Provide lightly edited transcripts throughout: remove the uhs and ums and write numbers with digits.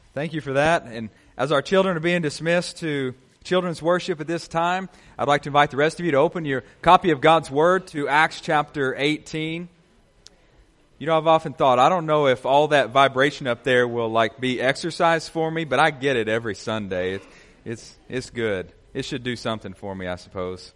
Thank you for that. And as our children are being dismissed to children's worship at this time, I'd like to invite the rest of you to open your copy of God's Word to Acts chapter 18. You know, I've often thought, I don't know if all that vibration up there will be exercise for me, but I get it every Sunday. It's good. It should do something for me, I suppose.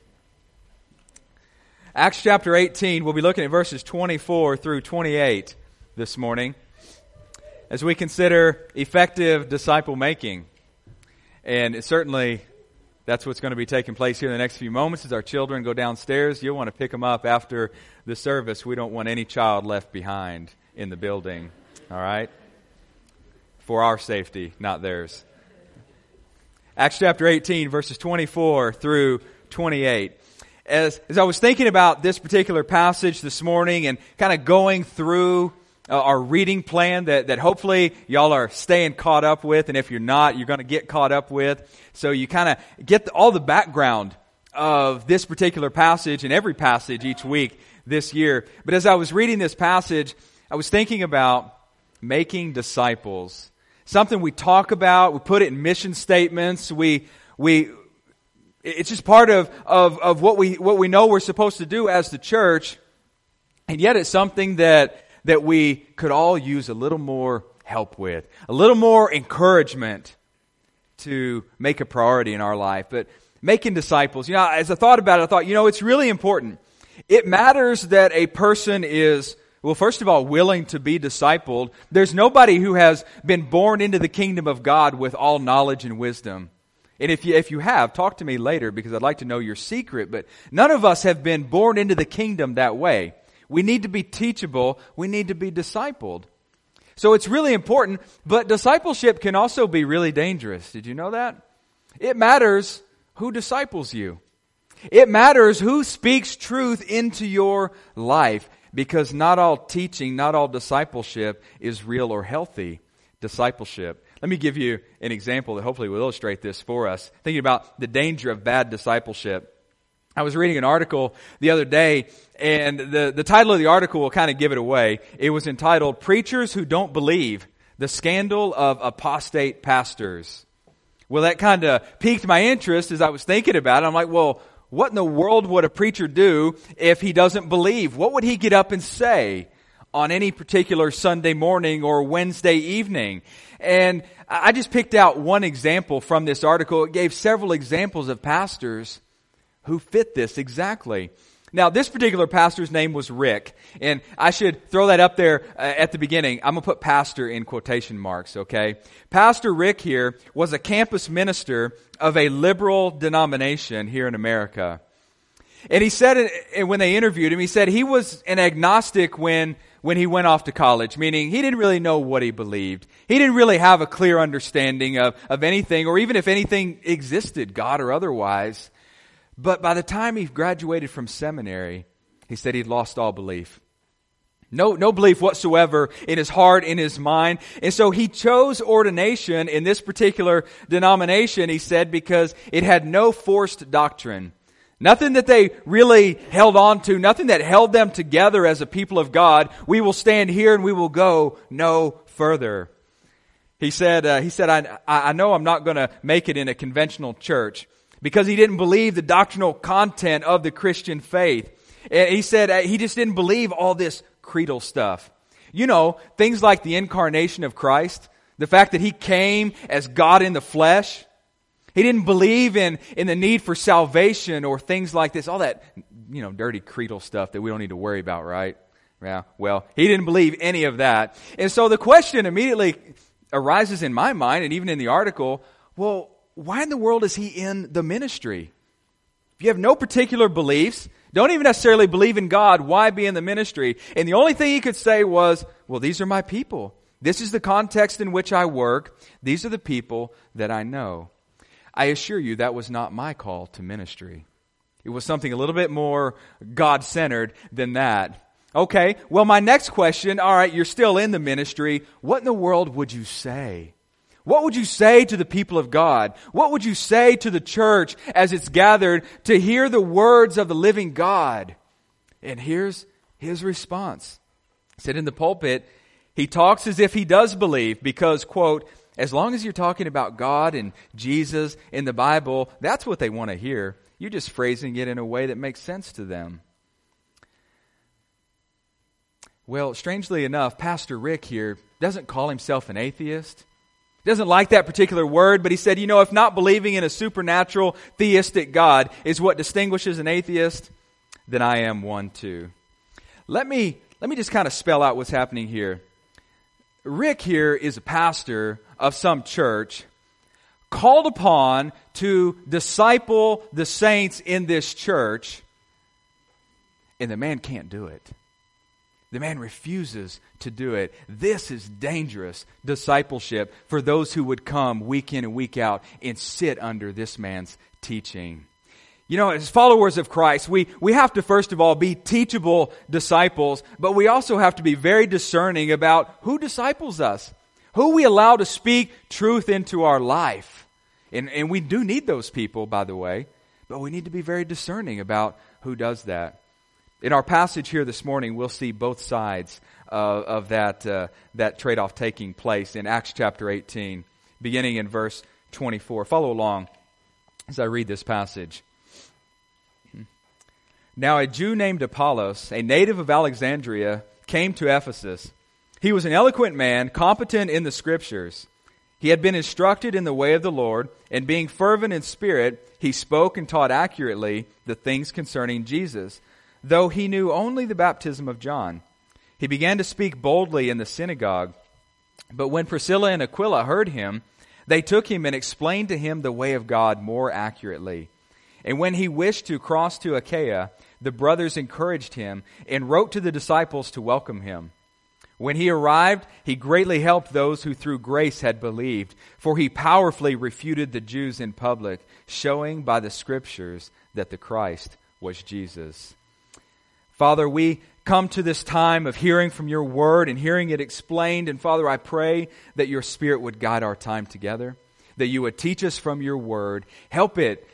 Acts chapter 18, we'll be looking at verses 24 through 28 this morning as we consider effective disciple making. And certainly that's what's going to be taking place here in the next few moments as our children go downstairs. You'll want to pick them up after the service. We don't want any child left behind in the building. All right? For our safety, not theirs. Acts chapter 18, verses 24 through 28. As I was thinking about this particular passage this morning and kind of going through our reading plan that hopefully y'all are staying caught up with, and if you're not, you're going to get caught up with. So you kind of get all the background of this particular passage and every passage each week this year. But as I was reading this passage, I was thinking about making disciples. Something we talk about, we put it in mission statements, it's just part of what we know we're supposed to do as the church, and yet it's something that we could all use a little more help with, a little more encouragement to make a priority in our life. But making disciples, as I thought about it, I thought, it's really important. It matters that a person is, well, first of all, willing to be discipled. There's nobody who has been born into the kingdom of God with all knowledge and wisdom. And if you have, talk to me later because I'd like to know your secret. But none of us have been born into the kingdom that way. We need to be teachable. We need to be discipled. So it's really important, but discipleship can also be really dangerous. Did you know that? It matters who disciples you. It matters who speaks truth into your life, because not all teaching, not all discipleship is real or healthy discipleship. Let me give you an example that hopefully will illustrate this for us. Thinking about the danger of bad discipleship. I was reading an article the other day, and the title of the article will kind of give it away. It was entitled, "Preachers Who Don't Believe, the Scandal of Apostate Pastors." Well, that kind of piqued my interest as I was thinking about it. I'm like, well, what in the world would a preacher do if he doesn't believe? What would he get up and say on any particular Sunday morning or Wednesday evening? And I just picked out one example from this article. It gave several examples of pastors who fit this exactly. Now, this particular pastor's name was Rick, and I should throw that up there at the beginning. I'm going to put pastor in quotation marks, okay? Pastor Rick here was a campus minister of a liberal denomination here in America. And he said, when they interviewed him, he said he was an agnostic when he went off to college, meaning he didn't really know what he believed. He didn't really have a clear understanding of anything, or even if anything existed, God or otherwise. But by the time he graduated from seminary, he said he'd lost all belief. No belief whatsoever in his heart, in his mind. And so he chose ordination in this particular denomination, he said, because it had no forced doctrine. Nothing that they really held on to, nothing that held them together as a people of God. We will stand here and we will go no further. He said, I know I'm not going to make it in a conventional church, because he didn't believe the doctrinal content of the Christian faith. And he said he just didn't believe all this creedal stuff. Things like the incarnation of Christ, the fact that he came as God in the flesh. He didn't believe in the need for salvation or things like this. All that, dirty creedal stuff that we don't need to worry about, right? Yeah. Well, he didn't believe any of that. And so the question immediately arises in my mind, and even in the article, well, why in the world is he in the ministry? If you have no particular beliefs, don't even necessarily believe in God, why be in the ministry? And the only thing he could say was, well, these are my people. This is the context in which I work. These are the people that I know. I assure you that was not my call to ministry. It was something a little bit more God-centered than that. Okay, well, my next question, all right, you're still in the ministry. What in the world would you say? What would you say to the people of God? What would you say to the church as it's gathered to hear the words of the living God? And here's his response. He said in the pulpit, he talks as if he does believe because, quote, As long as you're talking about God and Jesus in the Bible, that's what they want to hear. You're just phrasing it in a way that makes sense to them. Well, strangely enough, Pastor Rick here doesn't call himself an atheist. He doesn't like that particular word, but he said, if not believing in a supernatural, theistic God is what distinguishes an atheist, then I am one too. Let me just kind of spell out what's happening here. Rick here is a pastor of some church called upon to disciple the saints in this church, and the man can't do it. The man refuses to do it. This is dangerous discipleship for those who would come week in and week out and sit under this man's teaching. As followers of Christ, we have to first of all be teachable disciples, but we also have to be very discerning about who disciples us, who we allow to speak truth into our life. And we do need those people, by the way, but we need to be very discerning about who does that. In our passage here this morning, we'll see both sides of that trade-off taking place in Acts chapter 18, beginning in verse 24. Follow along as I read this passage. Now a Jew named Apollos, a native of Alexandria, came to Ephesus. He was an eloquent man, competent in the Scriptures. He had been instructed in the way of the Lord, and being fervent in spirit, he spoke and taught accurately the things concerning Jesus, though he knew only the baptism of John. He began to speak boldly in the synagogue. But when Priscilla and Aquila heard him, they took him and explained to him the way of God more accurately. And when he wished to cross to Achaia, the brothers encouraged him and wrote to the disciples to welcome him. When he arrived, he greatly helped those who through grace had believed, for he powerfully refuted the Jews in public, showing by the Scriptures that the Christ was Jesus. Father, we come to this time of hearing from your word and hearing it explained. And Father, I pray that your Spirit would guide our time together, that you would teach us from your word. Help it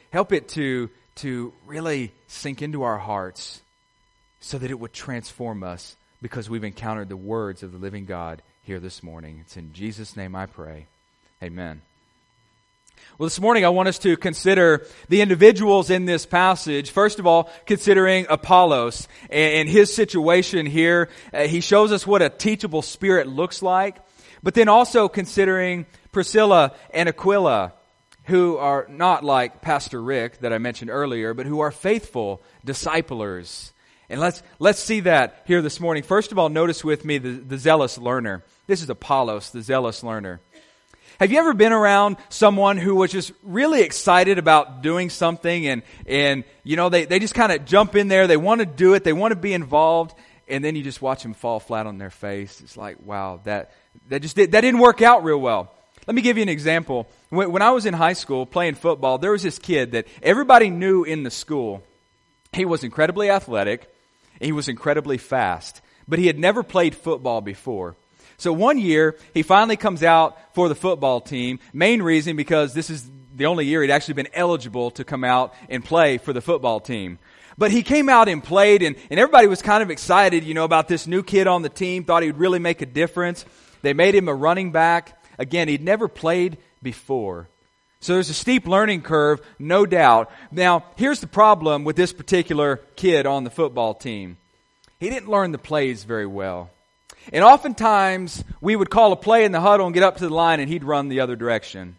to really sink into our hearts so that it would transform us because we've encountered the words of the living God here this morning. It's in Jesus' name I pray. Amen. Well, this morning I want us to consider the individuals in this passage. First of all, considering Apollos and his situation here. He shows us what a teachable spirit looks like. But then also considering Priscilla and Aquila, who are not like Pastor Rick that I mentioned earlier, but who are faithful disciplers. And let's see that here this morning. First of all, notice with me the zealous learner. This is Apollos, the zealous learner. Have you ever been around someone who was just really excited about doing something and they just kind of jump in there, they want to do it, they want to be involved, and then you just watch them fall flat on their face? It's like, wow, that didn't work out real well. Let me give you an example. When I was in high school playing football, there was this kid that everybody knew in the school. He was incredibly athletic, and he was incredibly fast, but he had never played football before. So one year, he finally comes out for the football team. Main reason because this is the only year he'd actually been eligible to come out and play for the football team. But he came out and played, and everybody was kind of excited, about this new kid on the team, thought he would really make a difference. They made him a running back. Again, he'd never played before. So there's a steep learning curve, no doubt. Now, here's the problem with this particular kid on the football team. He didn't learn the plays very well. And oftentimes, we would call a play in the huddle and get up to the line and he'd run the other direction.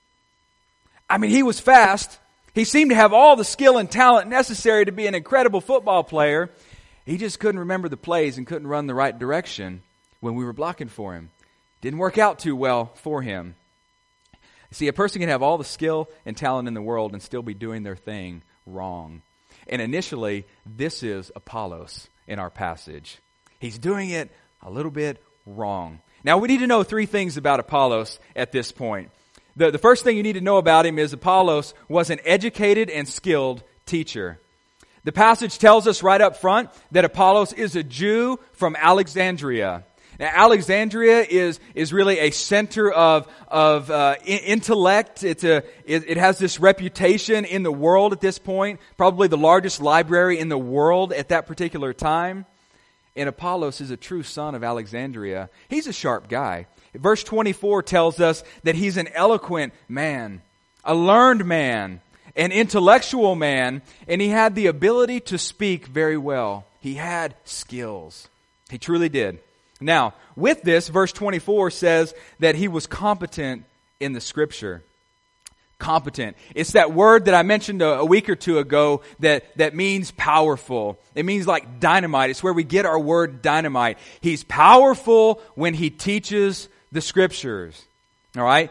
I mean, he was fast. He seemed to have all the skill and talent necessary to be an incredible football player. He just couldn't remember the plays and couldn't run the right direction when we were blocking for him. Didn't work out too well for him. See, a person can have all the skill and talent in the world and still be doing their thing wrong. And initially, this is Apollos in our passage. He's doing it a little bit wrong. Now, we need to know three things about Apollos at this point. The first thing you need to know about him is Apollos was an educated and skilled teacher. The passage tells us right up front that Apollos is a Jew from Alexandria. Now, Alexandria is really a center of intellect. It has this reputation in the world at this point, probably the largest library in the world at that particular time. And Apollos is a true son of Alexandria. He's a sharp guy. Verse 24 tells us that he's an eloquent man, a learned man, an intellectual man, and he had the ability to speak very well. He had skills. He truly did. Now, with this, verse 24 says that he was competent in the Scripture. Competent. It's that word that I mentioned a week or two ago that means powerful. It means like dynamite. It's where we get our word dynamite. He's powerful when he teaches the Scriptures. All right?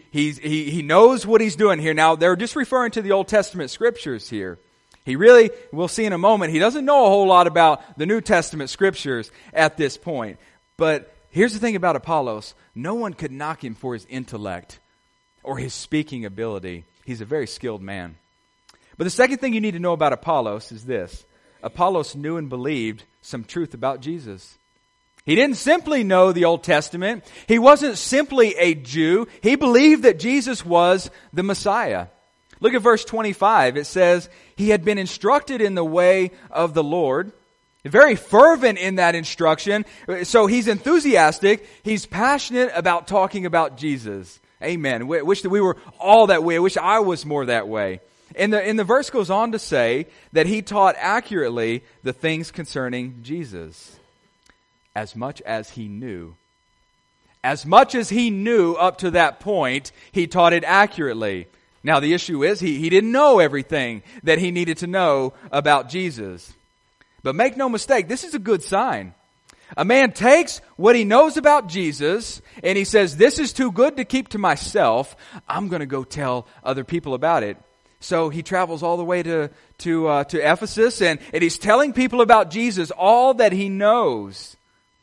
He knows what he's doing here. Now, they're just referring to the Old Testament Scriptures here. He really, we'll see in a moment, he doesn't know a whole lot about the New Testament Scriptures at this point. But here's the thing about Apollos. No one could knock him for his intellect or his speaking ability. He's a very skilled man. But the second thing you need to know about Apollos is this. Apollos knew and believed some truth about Jesus. He didn't simply know the Old Testament. He wasn't simply a Jew. He believed that Jesus was the Messiah. Look at verse 25. It says, he had been instructed in the way of the Lord. Very fervent in that instruction. So he's enthusiastic. He's passionate about talking about Jesus. Amen. I wish that we were all that way. I wish I was more that way. And the verse goes on to say that he taught accurately the things concerning Jesus. As much as he knew. As much as he knew up to that point, he taught it accurately. Now the issue is he didn't know everything that he needed to know about Jesus. But make no mistake, this is a good sign. A man takes what he knows about Jesus and he says, this is too good to keep to myself. I'm going to go tell other people about it. So he travels all the way to Ephesus and he's telling people about Jesus, all that he knows.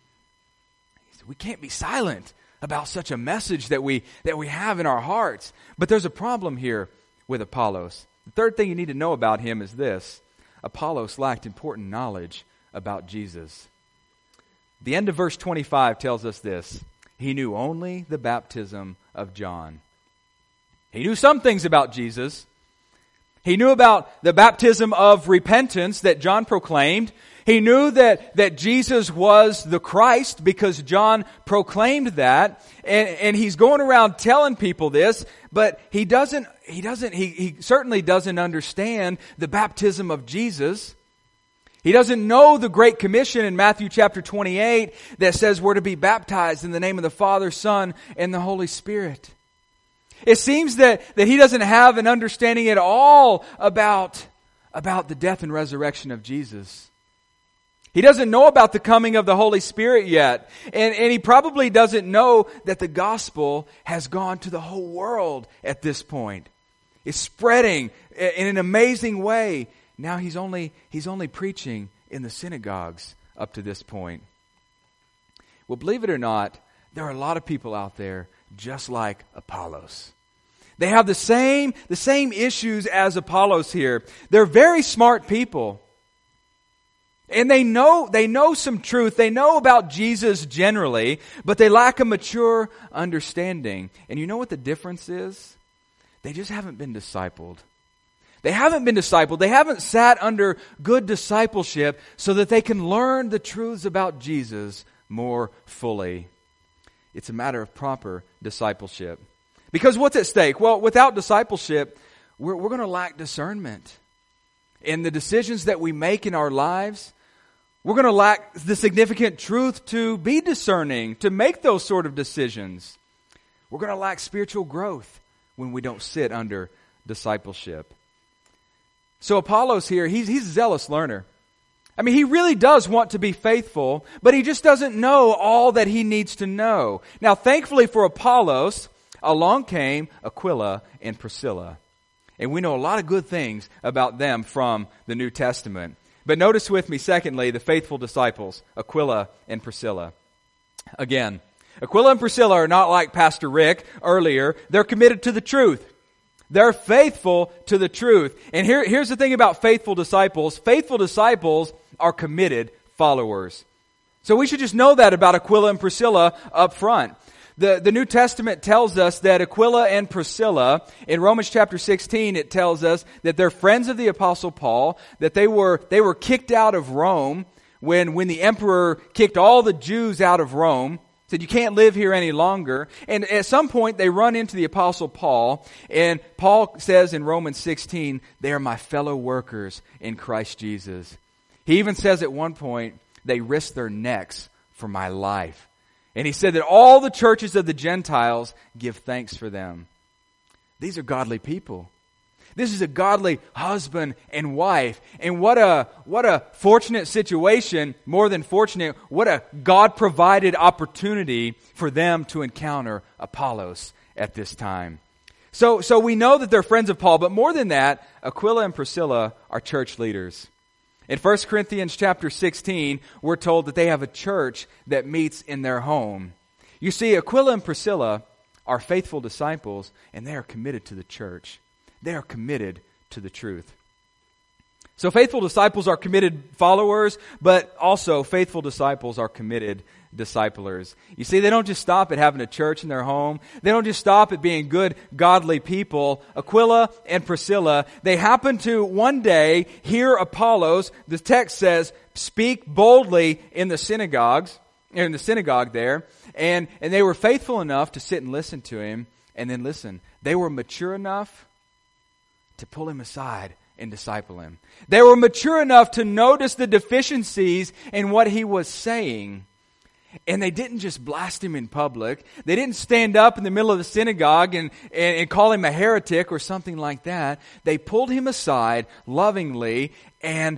He said, we can't be silent about such a message that we have in our hearts. But there's a problem here with Apollos. The third thing you need to know about him is this. Apollos lacked important knowledge about Jesus. The end of verse 25 tells us this. He knew only the baptism of John. He knew some things about Jesus. He knew about the baptism of repentance that John proclaimed. He knew that Jesus was the Christ because John proclaimed that. And he's going around telling people this, but he certainly doesn't understand the baptism of Jesus. He doesn't know the Great Commission in Matthew chapter 28 that says we're to be baptized in the name of the Father, Son, and the Holy Spirit. It seems that he doesn't have an understanding at all about the death and resurrection of Jesus. He doesn't know about the coming of the Holy Spirit yet. And he probably doesn't know that the gospel has gone to the whole world at this point. It's spreading in an amazing way. Now he's only preaching in the synagogues up to this point. Well, believe it or not, there are a lot of people out there just like Apollos. They have the same issues as Apollos here. They're very smart people. And they know some truth. They know about Jesus generally, but they lack a mature understanding. And you know what the difference is? They just haven't been discipled. They haven't been discipled. They haven't sat under good discipleship so that they can learn the truths about Jesus more fully. It's a matter of proper discipleship. Because what's at stake? Well, without discipleship, we're going to lack discernment. In the decisions that we make in our lives, we're going to lack the significant truth to be discerning, to make those sort of decisions. We're going to lack spiritual growth when we don't sit under discipleship. So Apollos here, he's a zealous learner. I mean, he really does want to be faithful, but he just doesn't know all that he needs to know. Now, thankfully for Apollos, along came Aquila and Priscilla. And we know a lot of good things about them from the New Testament. But notice with me, secondly, the faithful disciples, Aquila and Priscilla. Again, Aquila and Priscilla are not like Pastor Rick earlier. They're committed to the truth. They're faithful to the truth. And here's the thing about faithful disciples. Faithful disciples are committed followers. So we should just know that about Aquila and Priscilla up front. The New Testament tells us that Aquila and Priscilla, in Romans chapter 16, it tells us that they're friends of the Apostle Paul, that they were kicked out of Rome when the emperor kicked all the Jews out of Rome, said you can't live here any longer. And at some point they run into the Apostle Paul, and Paul says in Romans 16, they are my fellow workers in Christ Jesus. He even says at one point, they risk their necks for my life. And he said that all the churches of the Gentiles give thanks for them. These are godly people. This is a godly husband and wife. And what a fortunate situation, more than fortunate, what a God-provided opportunity for them to encounter Apollos at this time. So we know that they're friends of Paul, but more than that, Aquila and Priscilla are church leaders. In 1 Corinthians chapter 16, we're told that they have a church that meets in their home. You see, Aquila and Priscilla are faithful disciples, and they are committed to the church. They are committed to the truth. So faithful disciples are committed followers, but also faithful disciples are committed disciplers. You see, they don't just stop at having a church in their home. They don't just stop at being good, godly people. Aquila and Priscilla, they happen to one day hear Apollos, the text says, speak boldly in the synagogue there, and they were faithful enough to sit and listen to him, and then listen. They were mature enough to pull him aside and disciple him. They were mature enough to notice the deficiencies in what he was saying. And they didn't just blast him in public. They didn't stand up in the middle of the synagogue and call him a heretic or something like that. They pulled him aside lovingly, and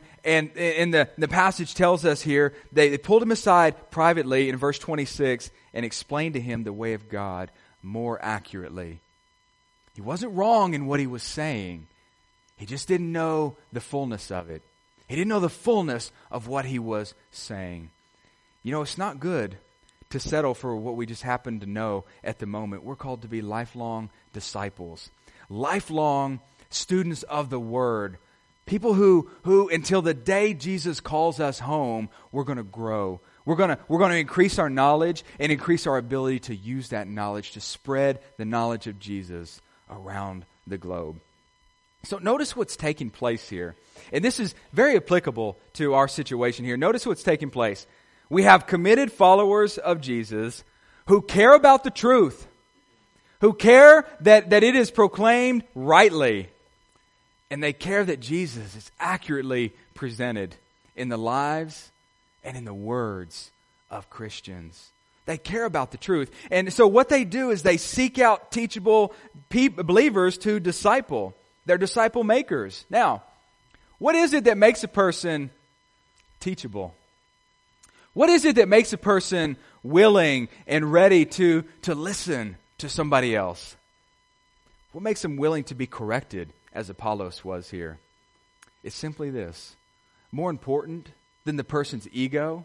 the passage tells us here, they pulled him aside privately in verse 26 and explained to him the way of God more accurately. He wasn't wrong in what he was saying. He just didn't know the fullness of it. He didn't know the fullness of what he was saying. You know, it's not good to settle for what we just happen to know at the moment. We're called to be lifelong disciples, lifelong students of the Word, people who until the day Jesus calls us home, we're going to grow. We're going to increase our knowledge and increase our ability to use that knowledge to spread the knowledge of Jesus around the globe. So notice what's taking place here. And this is very applicable to our situation here. Notice what's taking place. We have committed followers of Jesus who care about the truth, who care that it is proclaimed rightly, and they care that Jesus is accurately presented in the lives and in the words of Christians. They care about the truth. And so what they do is they seek out teachable believers to disciple. They're disciple makers. Now, what is it that makes a person teachable? What is it that makes a person willing and ready to listen to somebody else? What makes them willing to be corrected, as Apollos was here? It's simply this. More important than the person's ego,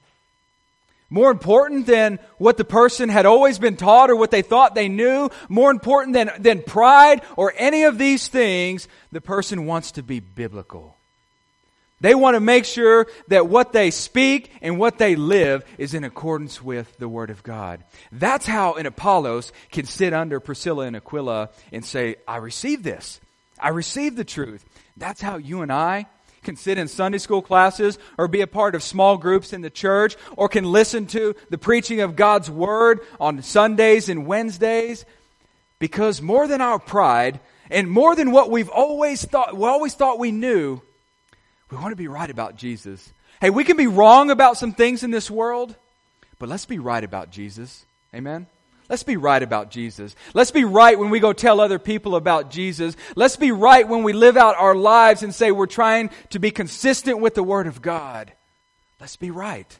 more important than what the person had always been taught or what they thought they knew, more important than pride or any of these things, the person wants to be biblical. They want to make sure that what they speak and what they live is in accordance with the Word of God. That's how an Apollos can sit under Priscilla and Aquila and say, I receive this. I receive the truth. That's how you and I can sit in Sunday school classes or be a part of small groups in the church or can listen to the preaching of God's Word on Sundays and Wednesdays. Because more than our pride and more than what we always thought we knew, we want to be right about Jesus. Hey, we can be wrong about some things in this world, but let's be right about Jesus. Amen? Let's be right about Jesus. Let's be right when we go tell other people about Jesus. Let's be right when we live out our lives and say we're trying to be consistent with the Word of God. Let's be right.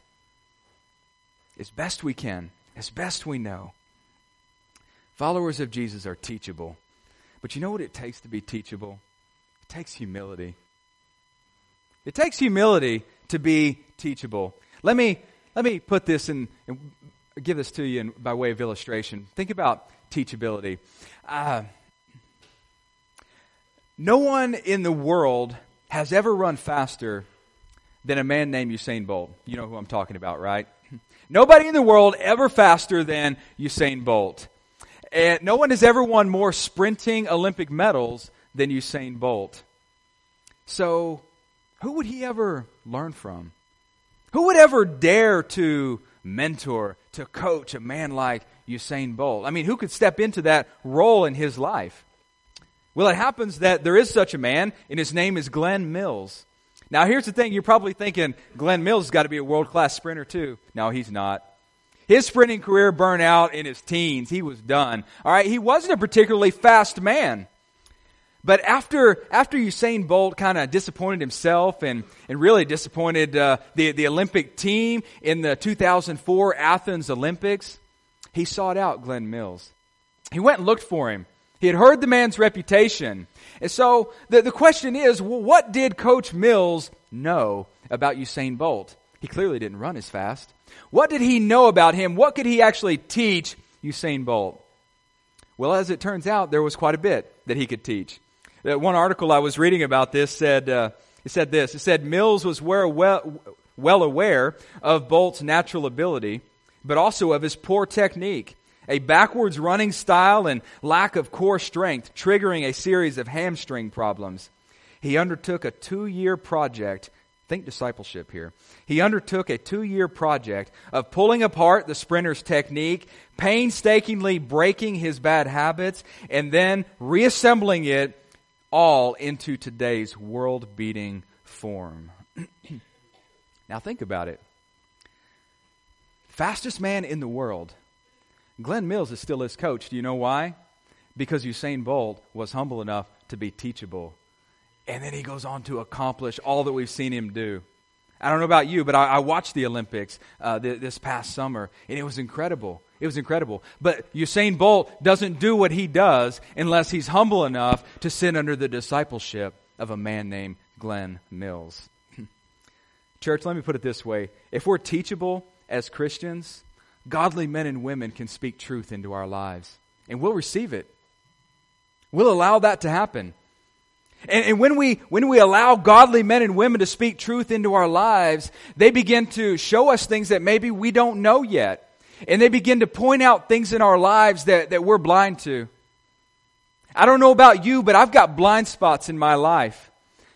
As best we can, as best we know. Followers of Jesus are teachable. But you know what it takes to be teachable? It takes humility. It takes humility to be teachable. Let me put this in, give this to you by way of illustration. Think about teachability. No one in the world has ever run faster than a man named Usain Bolt. You know who I'm talking about, right? Nobody in the world ever faster than Usain Bolt. And no one has ever won more sprinting Olympic medals than Usain Bolt. So, who would he ever learn from? Who would ever dare to mentor, to coach a man like Usain Bolt? I mean, who could step into that role in his life? Well, it happens that there is such a man, and his name is Glenn Mills. Now, here's the thing. You're probably thinking, Glenn Mills has got to be a world-class sprinter too. No, he's not. His sprinting career burned out in his teens. He was done. All right, he wasn't a particularly fast man. But after Usain Bolt kind of disappointed himself and really disappointed the Olympic team in the 2004 Athens Olympics, he sought out Glenn Mills. He went and looked for him. He had heard the man's reputation. And so the question is, well, what did Coach Mills know about Usain Bolt? He clearly didn't run as fast. What did he know about him? What could he actually teach Usain Bolt? Well, as it turns out, there was quite a bit that he could teach. One article I was reading about this said this. It said Mills was well aware of Bolt's natural ability, but also of his poor technique, a backwards running style, and lack of core strength, triggering a series of hamstring problems. He undertook a 2-year project. Think discipleship here. He undertook a 2-year project of pulling apart the sprinter's technique, painstakingly breaking his bad habits, and then reassembling it all into today's world-beating form. Now think about it. Fastest man in the world. Glenn Mills is still his coach. Do you know why? Because Usain Bolt was humble enough to be teachable. And then he goes on to accomplish all that we've seen him do. I don't know about you, but I watched the Olympics this past summer, and it was incredible. It was incredible. But Usain Bolt doesn't do what he does unless he's humble enough to sit under the discipleship of a man named Glenn Mills. Church, let me put it this way. If we're teachable as Christians, godly men and women can speak truth into our lives, and we'll receive it. We'll allow that to happen. And when we allow godly men and women to speak truth into our lives, they begin to show us things that maybe we don't know yet. And they begin to point out things in our lives that we're blind to. I don't know about you, but I've got blind spots in my life.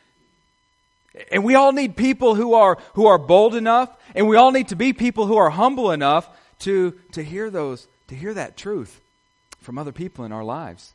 And we all need people who are bold enough, and we all need to be people who are humble enough to hear that truth from other people in our lives.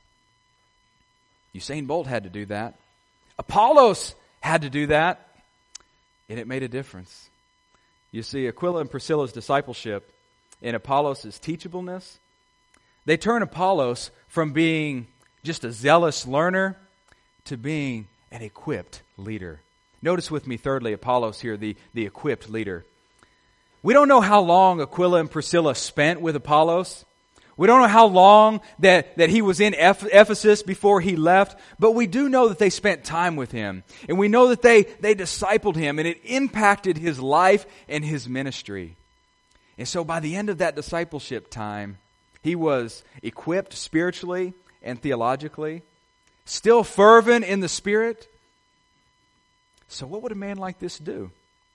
Usain Bolt had to do that. Apollos had to do that. And it made a difference. You see, Aquila and Priscilla's discipleship and Apollos' teachableness, they turn Apollos from being just a zealous learner to being an equipped leader. Notice with me, thirdly, Apollos here, the equipped leader. We don't know how long Aquila and Priscilla spent with Apollos. We don't know how long that he was in Ephesus before he left, but we do know that they spent time with him. And we know that they discipled him, and it impacted his life and his ministry. And so by the end of that discipleship time, he was equipped spiritually and theologically, still fervent in the Spirit. So what would a man like this do?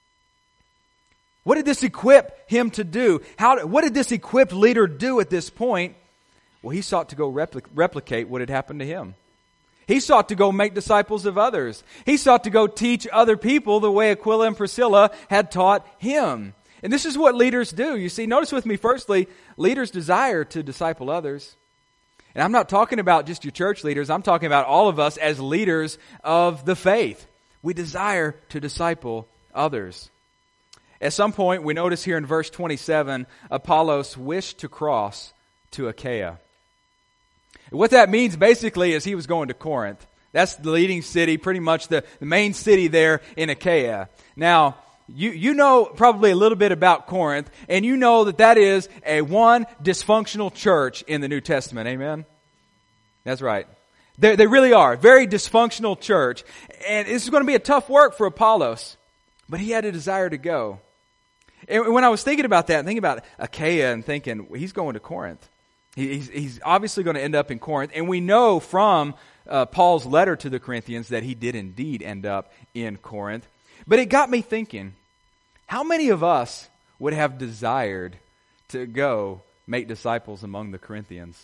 What did this equip him to do? What did this equipped leader do at this point? Well, he sought to go replicate what had happened to him. He sought to go make disciples of others. He sought to go teach other people the way Aquila and Priscilla had taught him. And this is what leaders do. You see, notice with me, firstly, leaders desire to disciple others. And I'm not talking about just your church leaders. I'm talking about all of us as leaders of the faith. We desire to disciple others. At some point, we notice here in verse 27, Apollos wished to cross to Achaia. What that means basically is he was going to Corinth. That's the leading city, pretty much the main city there in Achaia. Now, you know probably a little bit about Corinth, and you know that is a one dysfunctional church in the New Testament. Amen? That's right. They really are. Very dysfunctional church. And this is going to be a tough work for Apollos. But he had a desire to go. And when I was thinking about that, thinking about Achaia and thinking, well, he's going to Corinth. He's obviously going to end up in Corinth. And we know from Paul's letter to the Corinthians that he did indeed end up in Corinth. But it got me thinking, how many of us would have desired to go make disciples among the Corinthians?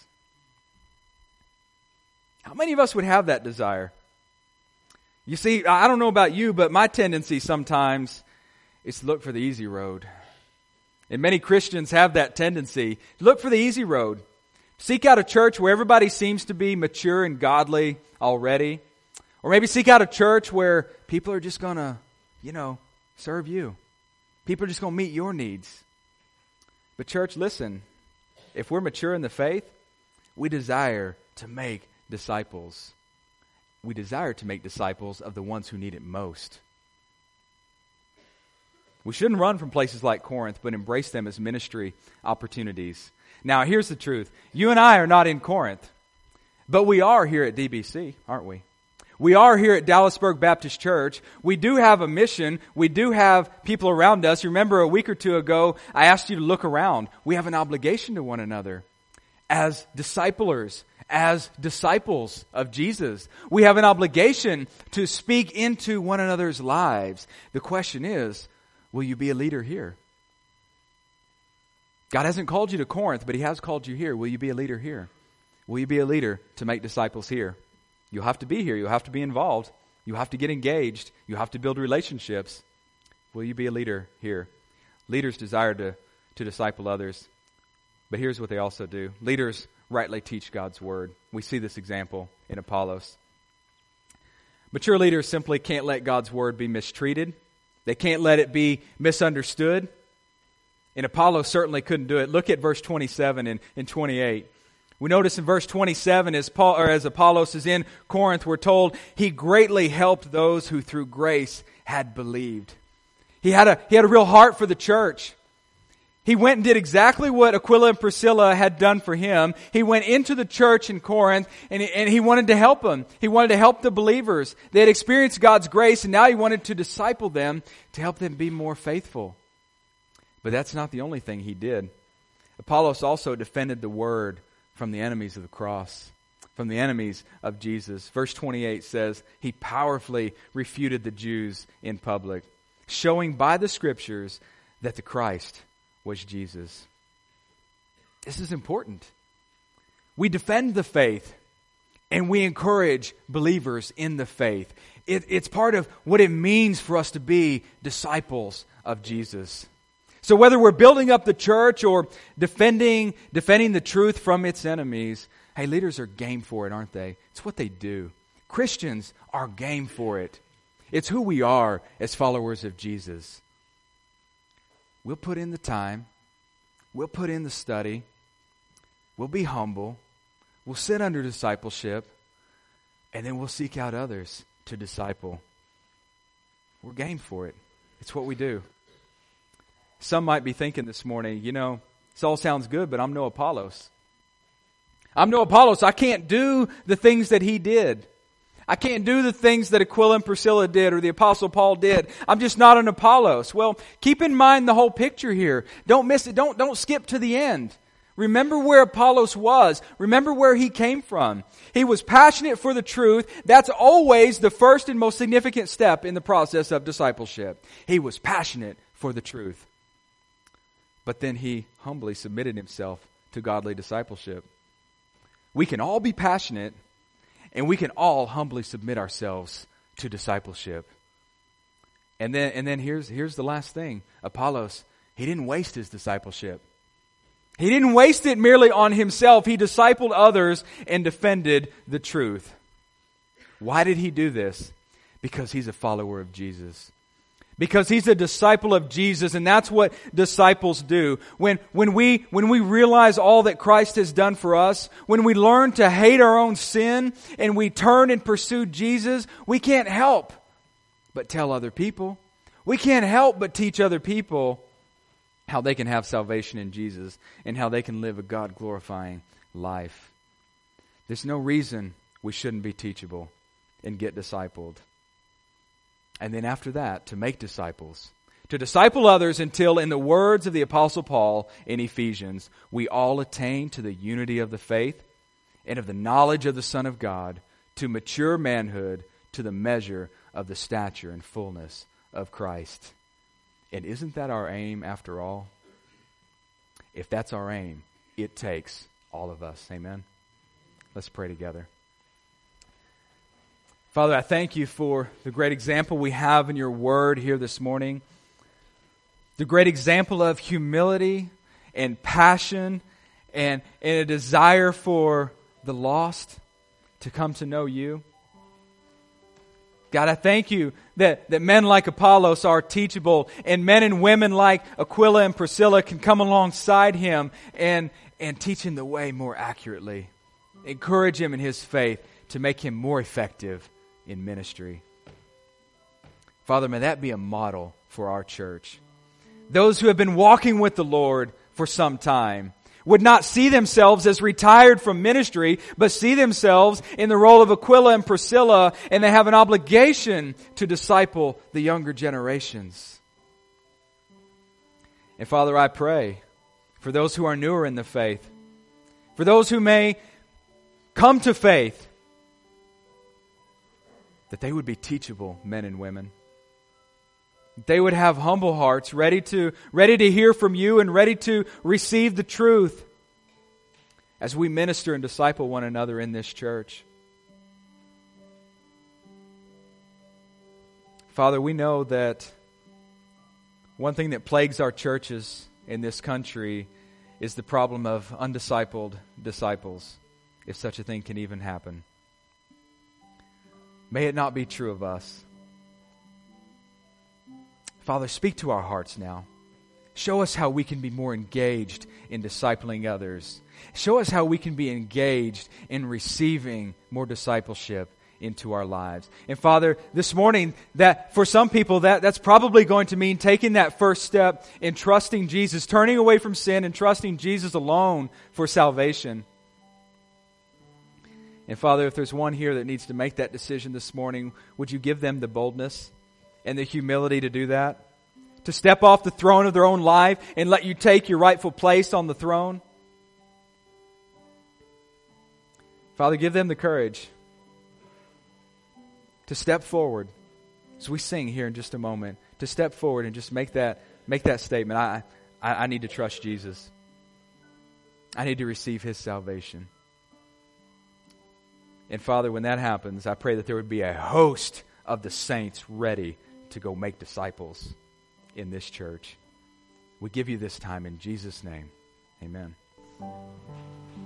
How many of us would have that desire? You see, I don't know about you, but my tendency sometimes is to look for the easy road. And many Christians have that tendency. Look for the easy road. Seek out a church where everybody seems to be mature and godly already. Or maybe seek out a church where people are just going to, serve you. People are just going to meet your needs. But church, listen. If we're mature in the faith, we desire to make disciples. We desire to make disciples of the ones who need it most. We shouldn't run from places like Corinth, but embrace them as ministry opportunities. Now, here's the truth. You and I are not in Corinth, but we are here at DBC, aren't we? We are here at Dallasburg Baptist Church. We do have a mission. We do have people around us. Remember a week or two ago, I asked you to look around. We have an obligation to one another as disciplers, as disciples of Jesus. We have an obligation to speak into one another's lives. The question is, will you be a leader here? God hasn't called you to Corinth, but He has called you here. Will you be a leader here? Will you be a leader to make disciples here? You'll have to be here. You'll have to be involved. You have to get engaged. You have to build relationships. Will you be a leader here? Leaders desire to disciple others. But here's what they also do. Leaders rightly teach God's Word. We see this example in Apollos. Mature leaders simply can't let God's Word be mistreated. They can't let it be misunderstood. And Apollos certainly couldn't do it. Look at verse 27 and 28. We notice in verse 27, as Apollos is in Corinth, we're told he greatly helped those who through grace had believed. He had a real heart for the church. He went and did exactly what Aquila and Priscilla had done for him. He went into the church in Corinth and he wanted to help them. He wanted to help the believers. They had experienced God's grace and now he wanted to disciple them to help them be more faithful. But that's not the only thing he did. Apollos also defended the word from the enemies of the cross, from the enemies of Jesus. Verse 28 says, he powerfully refuted the Jews in public, showing by the Scriptures that the Christ was Jesus. This is important. We defend the faith and we encourage believers in the faith. It's part of what it means for us to be disciples of Jesus. So whether we're building up the church or defending the truth from its enemies, hey, leaders are game for it, aren't they? It's what they do. Christians are game for it. It's who we are as followers of Jesus. We'll put in the time. We'll put in the study. We'll be humble. We'll sit under discipleship. And then we'll seek out others to disciple. We're game for it. It's what we do. Some might be thinking this morning, this all sounds good, but I'm no Apollos. I'm no Apollos. I can't do the things that he did. I can't do the things that Aquila and Priscilla did or the Apostle Paul did. I'm just not an Apollos. Well, keep in mind the whole picture here. Don't miss it. Don't skip to the end. Remember where Apollos was. Remember where he came from. He was passionate for the truth. That's always the first and most significant step in the process of discipleship. He was passionate for the truth. But then he humbly submitted himself to godly discipleship. We can all be passionate, and we can all humbly submit ourselves to discipleship. And then here's the last thing. Apollos, he didn't waste his discipleship. He didn't waste it merely on himself. He discipled others and defended the truth. Why did he do this? Because he's a follower of Jesus. Because he's a disciple of Jesus, and that's what disciples do. When we realize all that Christ has done for us, when we learn to hate our own sin, and we turn and pursue Jesus, we can't help but tell other people. We can't help but teach other people how they can have salvation in Jesus and how they can live a God-glorifying life. There's no reason we shouldn't be teachable and get discipled. And then after that, to make disciples. To disciple others until, in the words of the Apostle Paul in Ephesians, we all attain to the unity of the faith and of the knowledge of the Son of God, to mature manhood, to the measure of the stature and fullness of Christ. And isn't that our aim after all? If that's our aim, it takes all of us. Amen? Let's pray together. Father, I thank you for the great example we have in your word here this morning. the great example of humility and passion and a desire for the lost to come to know you. God, I thank you that men like Apollos are teachable, and men and women like Aquila and Priscilla can come alongside him and teach him the way more accurately. Encourage him in his faith to make him more effective in ministry. Father, may that be a model for our church. Those who have been walking with the Lord for some time would not see themselves as retired from ministry, but see themselves in the role of Aquila and Priscilla, and they have an obligation to disciple the younger generations. And Father, I pray for those who are newer in the faith, for those who may come to faith, that they would be teachable men and women. They would have humble hearts, ready to hear from you and ready to receive the truth as we minister and disciple one another in this church. Father, we know that one thing that plagues our churches in this country is the problem of undiscipled disciples, if such a thing can even happen. May it not be true of us. Father, speak to our hearts now. Show us how we can be more engaged in discipling others. Show us how we can be engaged in receiving more discipleship into our lives. And Father, this morning, that for some people, that's probably going to mean taking that first step in trusting Jesus, turning away from sin and trusting Jesus alone for salvation. And Father, if there's one here that needs to make that decision this morning, would you give them the boldness and the humility to do that? To step off the throne of their own life and let you take your rightful place on the throne? Father, give them the courage to step forward, as we sing here in just a moment, to step forward and just make that statement. I need to trust Jesus. I need to receive His salvation. And Father, when that happens, I pray that there would be a host of the saints ready to go make disciples in this church. We give you this time in Jesus' name. Amen.